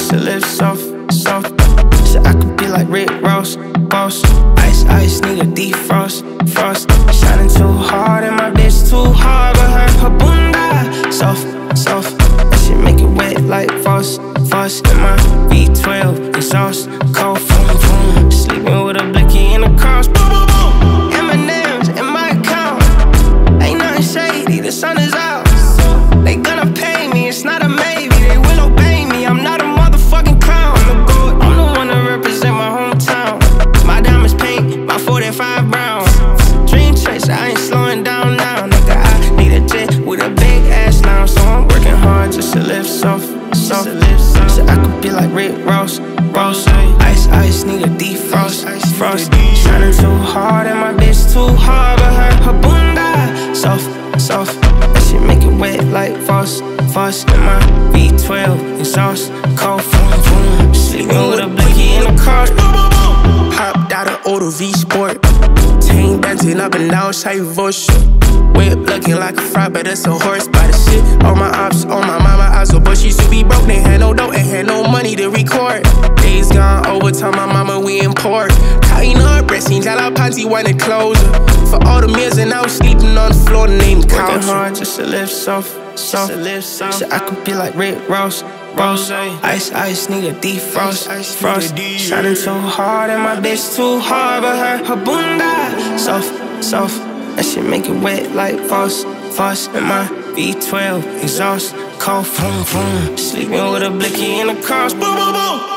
just a little soft, soft. So I could be like Rick Ross, boss. Ice, ice, need a defrost, frost. Shining too hard and my bitch too hard, but her bunda soft, soft. That shit make it wet like Foss, Foss. In my V12 exhaust, cold, vroom, vroom. Sleeping with a blicky in the cross, boom, boom, boom. M&M's in my account, ain't nothing shady, the sun is out. They gonna pay me, it's not a maybe. They will obey me, I'm not a motherfucking clown. I'm the one to represent my hometown. My diamonds pink, my 45 brown. Dream chase, I ain't slowing down now. Nigga, I need a jet with a big ass now. So I'm working hard just to live soft, soft. So I could be like Rick Ross, Ross. Ice, ice, need a defrost, frost. Shining too hard and my bitch too hard, but her bunda soft, soft. That shit make it wet like Foss, Foss. In my V12 exhaust, cold, vroom, vroom. Sleeping with a blicky in the car. Hopped out of Auto V Sport. Team dancing up and down, say voice. Whip looking like a fry, but it's a horse by the shit. All my ops, all my mama eyes, but she used to be broke. They had no dough and had no money to record. Days gone over, tell my mama we import. Cutting up, breasting, la panty when it closer. For all the meals and I was sleeping on the floor, named couch. Working hard just to live soft, soft. So I could be like Rick Ross, Ross. Ice, ice, need a defrost, frost. Shining too hard and my bitch too hard, but her bunda soft, soft. That shit make it wet like Foss, Foss. In my V12 exhaust, cold, vroom, vroom. Sleeping with a blicky in the cross, boom, boom, boom.